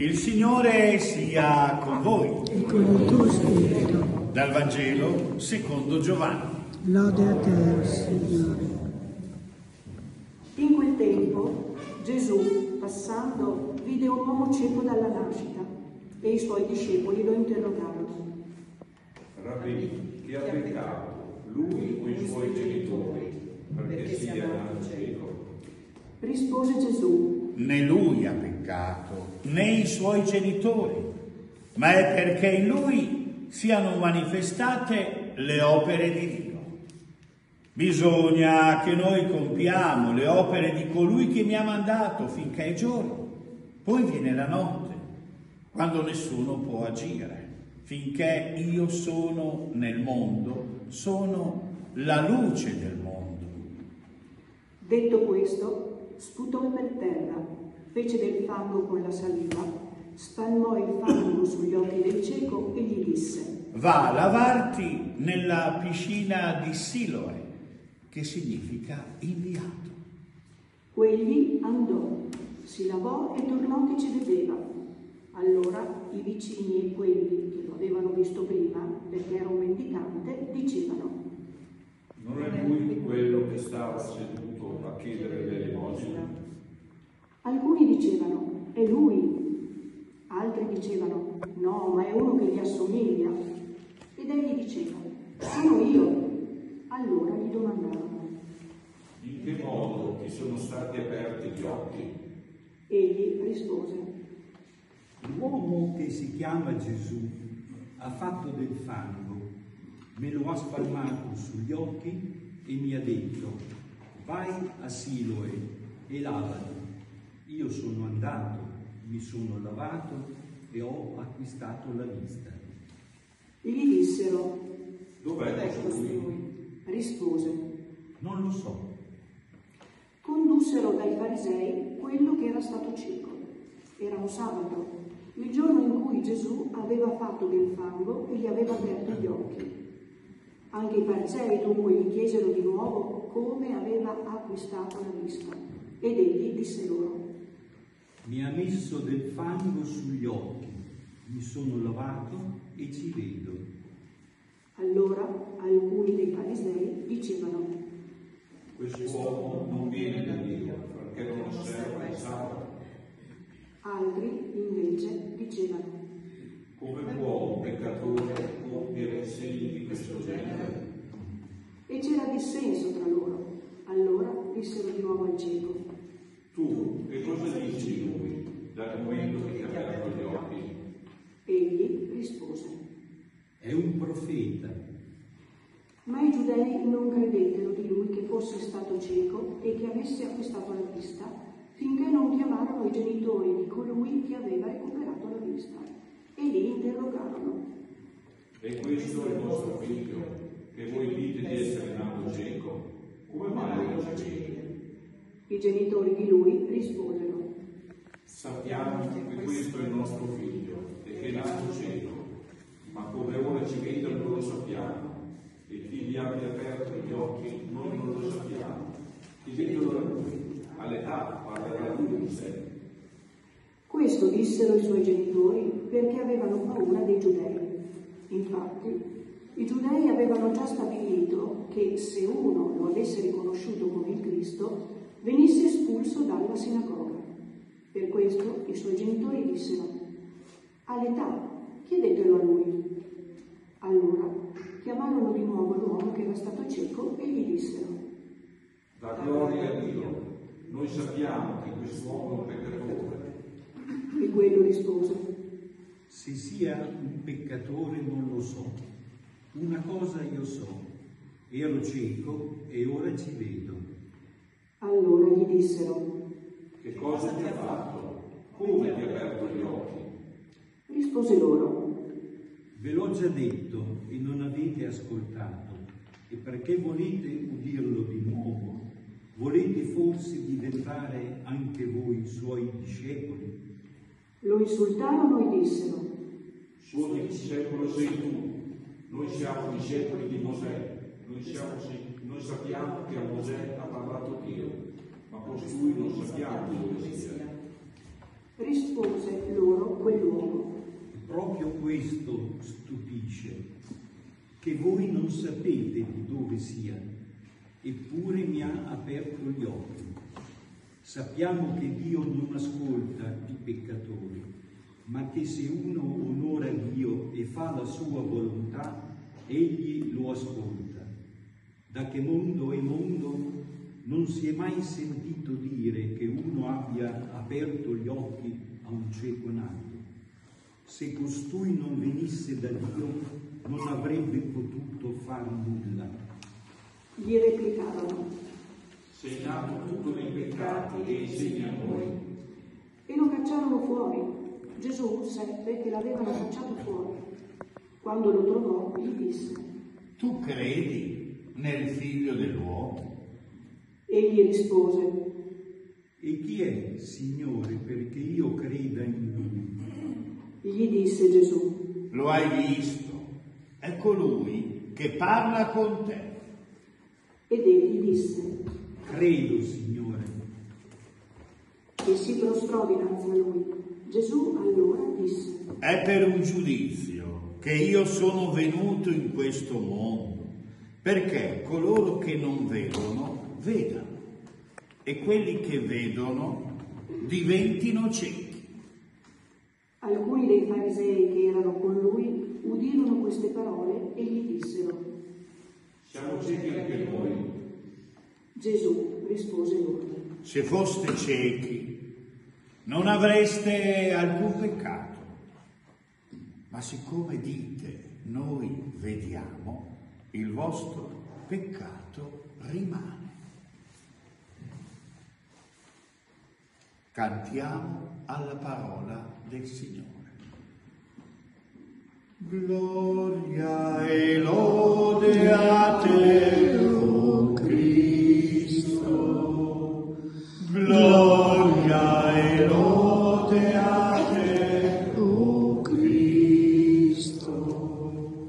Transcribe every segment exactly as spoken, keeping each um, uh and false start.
Il Signore sia con voi. E con il tuo spirito. Dal Vangelo secondo Giovanni. Lode a te, Signore. In quel tempo Gesù, passando, vide un uomo cieco dalla nascita e i suoi discepoli lo interrogarono. Rabbì, chi ha peccato, lui o i suoi genitori, perché sia nato cieco? Rispose Gesù: Né lui ha peccato, né i suoi genitori, ma è perché in lui siano manifestate le opere di Dio. Bisogna che noi compiamo le opere di colui che mi ha mandato finché è giorno. Poi viene la notte, quando nessuno può agire. Finché io sono nel mondo, sono la luce del mondo. Detto questo, sputò per terra, fece del fango con la saliva, spalmò il fango sugli occhi del cieco e gli disse: Va a lavarti nella piscina di Siloe, che significa inviato. Quegli andò, si lavò e tornò che ci vedeva. Allora i vicini e quelli che lo avevano visto prima, perché era un mendicante, dicevano: Non è lui quello che stava seduto a chiedere l'elemosina? Alcuni dicevano: è lui. Altri dicevano: no, ma è uno che gli assomiglia. Ed egli diceva: sono io. Allora gli domandarono: In che modo ti sono stati aperti gli occhi? Egli rispose: L'uomo che si chiama Gesù ha fatto del fango, me lo ha spalmato sugli occhi e mi ha detto: vai a Siloe e lavati. Io sono andato, mi sono lavato e ho acquistato la vista. Gli dissero: Dov'è costui? Rispose: Non lo so. Condussero dai farisei quello che era stato cieco. Era un sabato, il giorno in cui Gesù aveva fatto del fango e gli aveva aperto gli occhi. Anche i farisei dunque gli chiesero di nuovo come aveva acquistato la vista. Ed egli disse loro: Mi ha messo del fango sugli occhi, mi sono lavato e ci vedo. Allora alcuni dei farisei dicevano: Quest'uomo non viene da Dio perché non osserva il sabato. Altri invece dicevano: Come può un peccatore compiere segni di questo genere? E c'era dissenso tra loro. Allora dissero di nuovo al cieco: Tu che cosa dici di lui dal momento che ti ha aperto gli occhi? Egli rispose: È un profeta. Ma i giudei non credettero di lui che fosse stato cieco e che avesse acquistato la vista, finché non chiamarono i genitori di colui che aveva recuperato la vista e li interrogarono: E questo è il vostro figlio, che voi dite di essere nato cieco? Come mai lo sapete? I genitori di lui risposero: Sappiamo che questo è il nostro figlio e che è nato cieco, ma come ora ci vede non lo sappiamo, e chi gli abbia aperto gli occhi noi non lo sappiamo. Chiedetelo da lui, all'età parlerà lui di sé. Questo dissero i suoi genitori perché avevano paura dei giudei. Infatti, i giudei avevano già stabilito che se uno lo avesse riconosciuto come il Cristo, venisse espulso dalla sinagoga. Per questo i suoi genitori dissero: all'età, chiedetelo a lui. Allora chiamarono di nuovo l'uomo che era stato cieco e gli dissero: Da gloria a Dio, noi sappiamo che quest'uomo è un peccatore. E quello rispose: Se sia un peccatore non lo so. Una cosa io so, ero cieco e ora ci vedo. Allora gli dissero: Che cosa ti ha fatto? Come ti ha aperto gli occhi? rispose loro: Ve l'ho già detto e non avete ascoltato. E perché volete udirlo di nuovo? Volete forse diventare anche voi suoi discepoli? Lo insultarono e dissero: Suo discepolo sei tu, noi siamo discepoli di Mosè, noi, siamo, noi sappiamo che a Mosè ha parlato Dio, ma costui non sappiamo dove sia. Rispose loro quell'uomo: proprio questo stupisce, che voi non sapete di dove sia, eppure mi ha aperto gli occhi. Sappiamo che Dio non ascolta i peccatori, ma che se uno onora Dio e fa la sua volontà, egli lo ascolta. Da che mondo è mondo, non si è mai sentito dire che uno abbia aperto gli occhi a un cieco nato. Se costui non venisse da Dio, non avrebbe potuto far nulla. Gli replicavano: segnato tutto nei peccati e insegna a noi. E lo cacciarono fuori. Gesù seppe che l'avevano cacciato fuori. Quando lo trovò, gli disse: tu credi nel figlio dell'uomo? Egli rispose: E chi è, Signore, perché io creda in Lui? Gli disse Gesù: lo hai visto, è colui che parla con te. Ed egli disse: Credo, Signore. E si prostrò dinanzi a lui. Gesù allora disse: è per un giudizio che io sono venuto in questo mondo, perché coloro che non vedono vedano, e quelli che vedono diventino ciechi. Alcuni dei farisei che erano con lui udirono queste parole e gli dissero: Siamo ciechi anche noi. Gesù rispose loro: Se foste ciechi non avreste alcun peccato, ma siccome dite noi vediamo, il vostro peccato rimane. Cantiamo alla parola del Signore. Gloria e lode a te, o Cristo. Gloria e lode a te, o Cristo.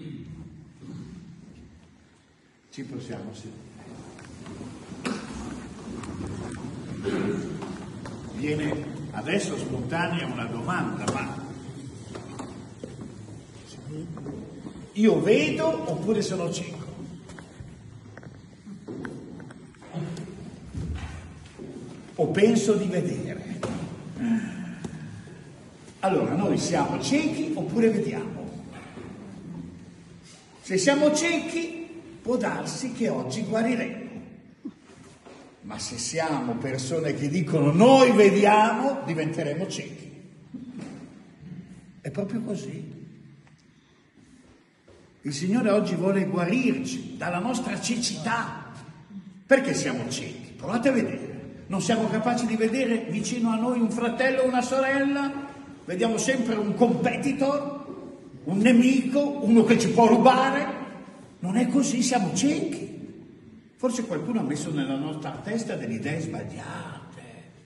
Ci possiamo sentire. Viene adesso spontanea una domanda, ma io vedo oppure sono cieco? O penso di vedere? Allora, noi siamo ciechi oppure vediamo? Se siamo ciechi, può darsi che oggi guariremo. Ma se siamo persone che dicono noi vediamo, diventeremo ciechi. È proprio così. Il Signore oggi vuole guarirci dalla nostra cecità. Perché siamo ciechi? Provate a vedere. Non siamo capaci di vedere vicino a noi un fratello o una sorella? Vediamo sempre un competitor, un nemico, uno che ci può rubare? Non è così, siamo ciechi. Forse qualcuno ha messo nella nostra testa delle idee sbagliate.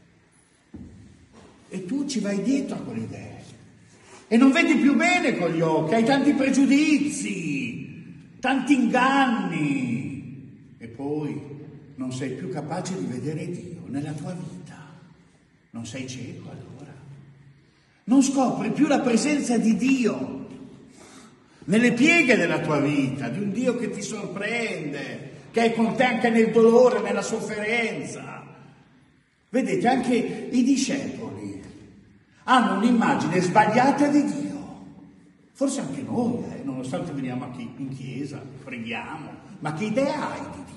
E tu ci vai dietro a quelle idee. E non vedi più bene con gli occhi, hai tanti pregiudizi, tanti inganni. E poi non sei più capace di vedere Dio nella tua vita. Non sei cieco allora. Non scopri più la presenza di Dio nelle pieghe della tua vita, di un Dio che ti sorprende, che è con te anche nel dolore, nella sofferenza. Vedete, anche i discepoli hanno un'immagine sbagliata di Dio. Forse anche noi, eh, nonostante veniamo qui in chiesa, preghiamo, ma che idea hai di Dio?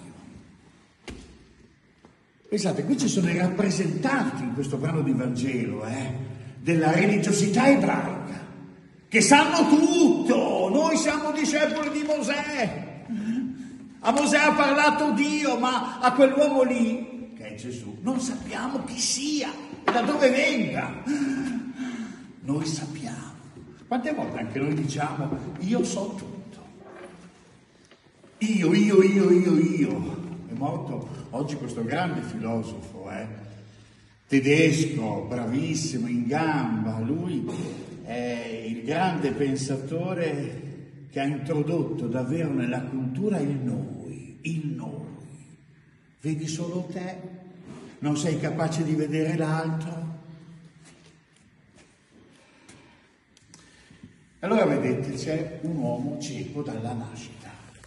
Pensate, qui ci sono i rappresentanti in questo brano di Vangelo, eh, della religiosità ebraica, che sanno tutto. Noi siamo discepoli di Mosè. A Mosè ha parlato Dio, ma a quell'uomo lì, che è Gesù, non sappiamo chi sia e da dove venga. Noi sappiamo. Quante volte anche noi diciamo, io so tutto. Io, io, io, io, io. È morto oggi questo grande filosofo, eh? tedesco, bravissimo, in gamba. Lui è il grande pensatore che ha introdotto davvero nella cultura il noi, il noi. Vedi solo te? Non sei capace di vedere l'altro? Allora vedete, c'è un uomo cieco dalla nascita.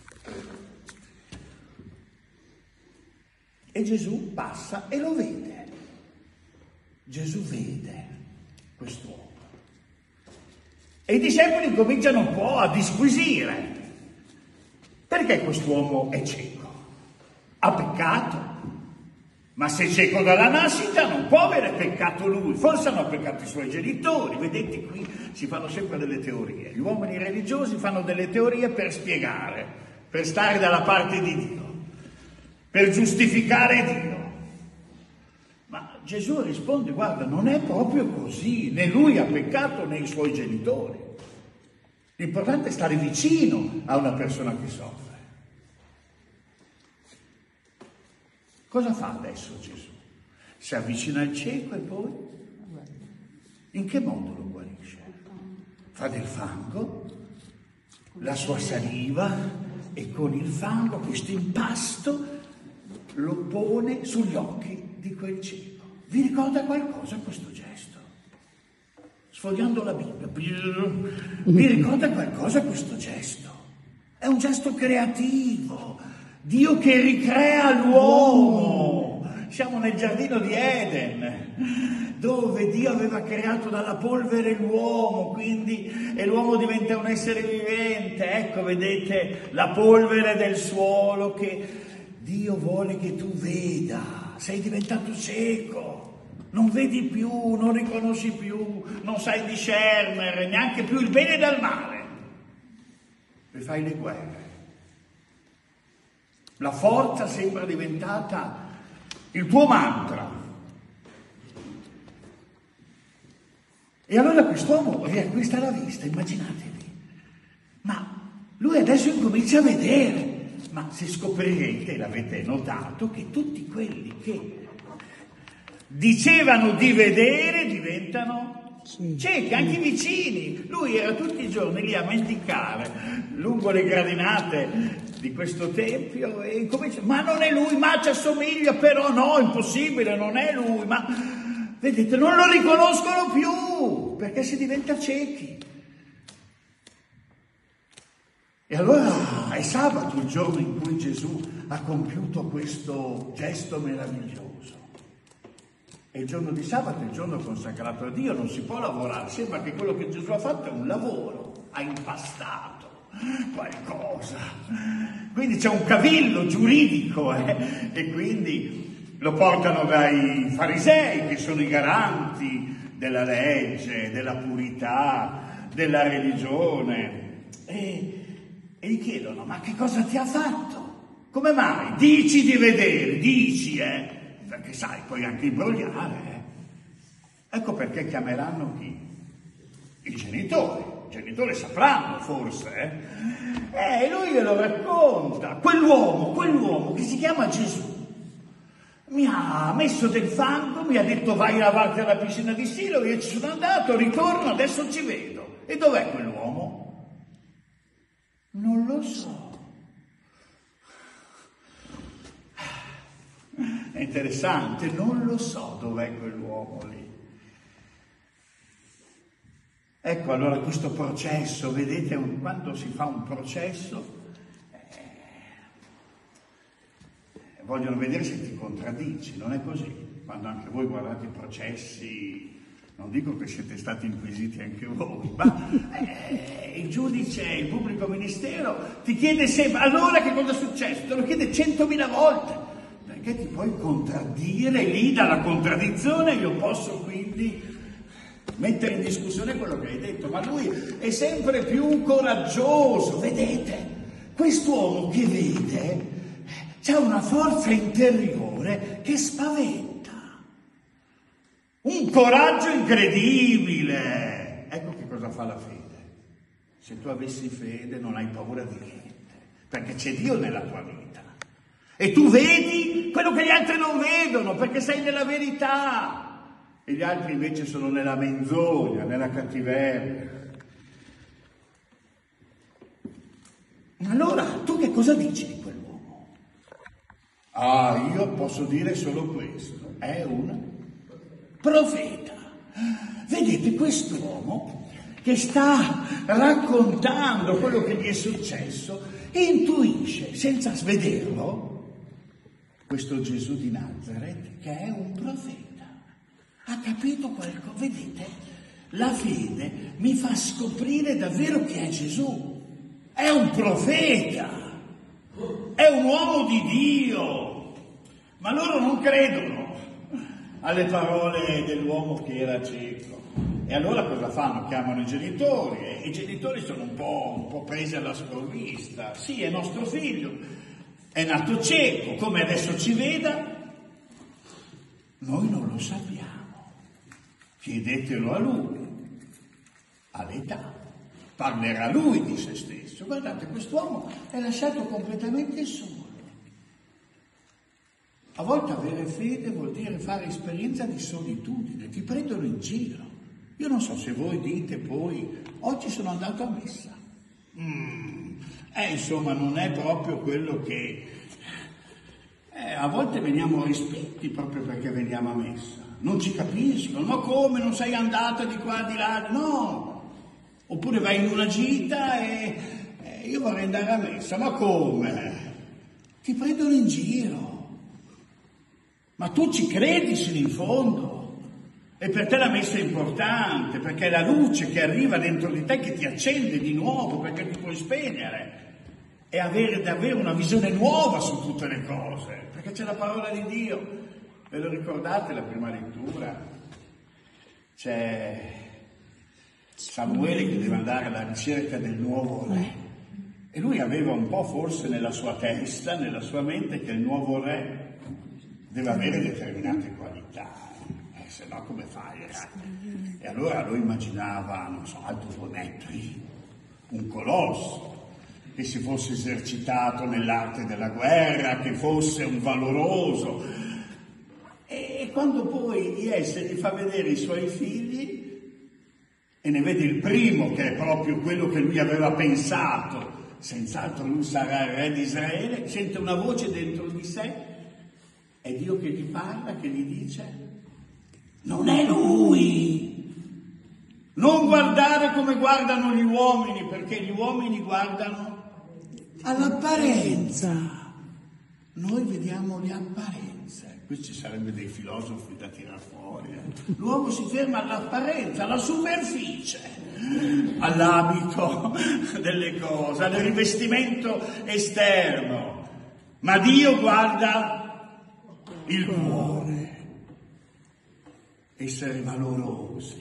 E Gesù passa e lo vede. Gesù vede quest'uomo. E i discepoli cominciano un po' a disquisire. Perché quest'uomo è cieco? Ha peccato? Ma se è cieco dalla nascita non può avere peccato lui. Forse hanno peccato i suoi genitori. Vedete, qui si fanno sempre delle teorie. Gli uomini religiosi fanno delle teorie per spiegare, per stare dalla parte di Dio, per giustificare Dio. Ma Gesù risponde: guarda, non è proprio così, né lui ha peccato né i suoi genitori. L'importante è stare vicino a una persona che soffre. Cosa fa adesso Gesù? Si avvicina al cieco e poi? In che modo lo guarisce? Fa del fango, la sua saliva, e con il fango, questo impasto, lo pone sugli occhi di quel cieco. Vi ricorda qualcosa questo gesto? Sfogliando la Bibbia, vi ricorda qualcosa questo gesto? È un gesto creativo, Dio che ricrea l'uomo. Siamo nel giardino di Eden, dove Dio aveva creato dalla polvere l'uomo, quindi e l'uomo diventa un essere vivente. Ecco, vedete, la polvere del suolo che Dio vuole che tu veda. Sei diventato cieco, non vedi più, non riconosci più, non sai discernere neanche più il bene dal male. E fai le guerre. La forza sembra diventata il tuo mantra. E allora quest'uomo riacquista la vista, immaginatevi. Ma lui adesso incomincia a vedere. Ma se scoprirete, l'avete notato, che tutti quelli che dicevano di vedere diventano Sì. ciechi, anche i vicini. Lui era tutti i giorni lì a mendicare lungo le gradinate di questo tempio e incomincia, ma non è lui, ma ci assomiglia, però no, impossibile, non è lui, ma vedete, non lo riconoscono più perché si diventa ciechi. E allora è sabato il giorno in cui Gesù ha compiuto questo gesto meraviglioso. E il giorno di sabato è il giorno consacrato a Dio, non si può lavorare. Sembra che quello che Gesù ha fatto è un lavoro, ha impastato qualcosa. Quindi c'è un cavillo giuridico eh? E quindi lo portano dai farisei, che sono i garanti della legge, della purità, della religione. E E gli chiedono, ma che cosa ti ha fatto? Come mai? Dici di vedere, dici, eh? Perché sai, puoi anche imbrogliare, eh? Ecco perché chiameranno chi? I genitori. I genitori sapranno, forse, eh? E lui glielo racconta. Quell'uomo, quell'uomo che si chiama Gesù, mi ha messo del fango, mi ha detto vai a lavarti alla piscina di Silo, io ci sono andato, ritorno, adesso ci vedo. E dov'è quell'uomo? Non lo so. È interessante, non lo so dov'è quell'uomo lì. Ecco allora questo processo, vedete, quando si fa un processo, eh, vogliono vedere se ti contraddici, non è così. Quando anche voi guardate i processi, non dico che siete stati inquisiti anche voi, ma eh, il giudice, il pubblico ministero ti chiede sempre, allora che cosa è successo? Te lo chiede centomila volte, perché ti puoi contraddire, lì dalla contraddizione io posso quindi mettere in discussione quello che hai detto, ma lui è sempre più coraggioso, vedete? Quest'uomo che vede c'ha una forza interiore che spaventa. Un coraggio incredibile. Ecco che cosa fa la fede. Se tu avessi fede non hai paura di niente, perché c'è Dio nella tua vita. E tu vedi quello che gli altri non vedono, perché sei nella verità. E gli altri invece sono nella menzogna, nella cattiveria. Allora, tu che cosa dici di quell'uomo? Ah, io posso dire solo questo. È un profeta. Vedete, quest'uomo che sta raccontando quello che gli è successo e intuisce, senza svederlo, questo Gesù di Nazareth che è un profeta. Ha capito qualcosa, vedete? La fede mi fa scoprire davvero chi è Gesù. È un profeta, è un uomo di Dio, ma loro non credono alle parole dell'uomo che era cieco. E allora cosa fanno? Chiamano i genitori e i genitori sono un po', un po' presi alla sprovvista. Sì, è nostro figlio, è nato cieco, come adesso ci veda, noi non lo sappiamo. Chiedetelo a lui, all'età, parlerà lui di se stesso. Guardate, quest'uomo è lasciato completamente solo. A volte avere fede vuol dire fare esperienza di solitudine, ti prendono in giro. Io non so se voi dite poi, oggi sono andato a messa. Mm, eh, insomma, non è proprio quello che... Eh, a volte veniamo respinti proprio perché veniamo a messa. Non ci capiscono, ma come, non sei andata di qua, di là? No! Oppure vai in una gita e... Eh, io vorrei andare a messa, ma come? Ti prendono in giro. Ma tu ci credi sino in fondo? E per te la messa è importante, perché è la luce che arriva dentro di te che ti accende di nuovo, perché ti puoi spegnere e avere davvero una visione nuova su tutte le cose, perché c'è la parola di Dio. Ve lo ricordate la prima lettura? C'è Samuele che deve andare alla ricerca del nuovo re e lui aveva un po' forse nella sua testa, nella sua mente, che il nuovo re deve avere determinate qualità, eh, se no come fai? E allora lo immaginava, non so, alto due metri, un colosso, che si fosse esercitato nell'arte della guerra, che fosse un valoroso. E quando poi Jesse gli fa vedere i suoi figli, e ne vede il primo, che è proprio quello che lui aveva pensato, senz'altro lui sarà il re di Israele, sente una voce dentro di sé, è Dio che gli parla, che gli dice: non è lui, non guardare come guardano gli uomini, perché gli uomini guardano all'apparenza, noi vediamo le apparenze. Qui ci sarebbero dei filosofi da tirar fuori. Eh. L'uomo si ferma all'apparenza, alla superficie, all'abito delle cose, al rivestimento esterno, ma Dio guarda il cuore, essere valorosi.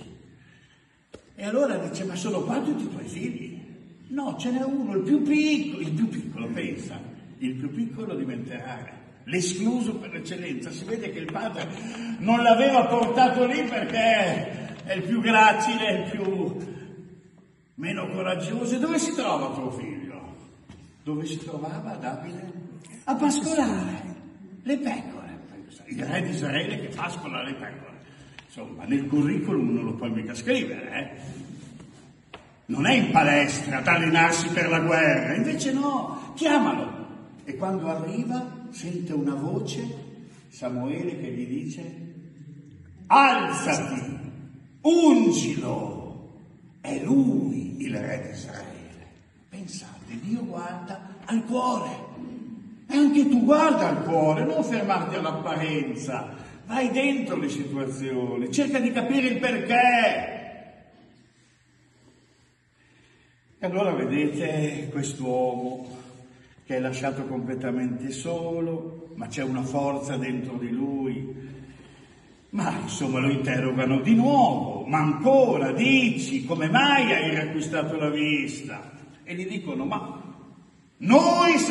E allora dice: ma sono qua tutti i tuoi figli? No, ce n'è uno, il più piccolo, il più piccolo, pensa, il più piccolo diventerà l'escluso per eccellenza. Si vede che il padre non l'aveva portato lì perché è il più gracile, è il più meno coraggioso. E dove si trova tuo figlio? Dove si trovava Davide? A pascolare le pecore. Il re di Israele che pascola le pecore. Insomma, nel curriculum non lo puoi mica scrivere, eh? Non è in palestra ad allenarsi per la guerra, invece no, chiamalo. E quando arriva sente una voce, Samuele, che gli dice: alzati, ungilo, è lui il re di Israele. Pensate, Dio guarda al cuore. E anche tu guarda al cuore, non fermarti all'apparenza, vai dentro le situazioni, cerca di capire il perché. E allora vedete quest'uomo che è lasciato completamente solo, ma c'è una forza dentro di lui. Ma insomma lo interrogano di nuovo: ma ancora dici, come mai hai riacquistato la vista? E gli dicono: ma noi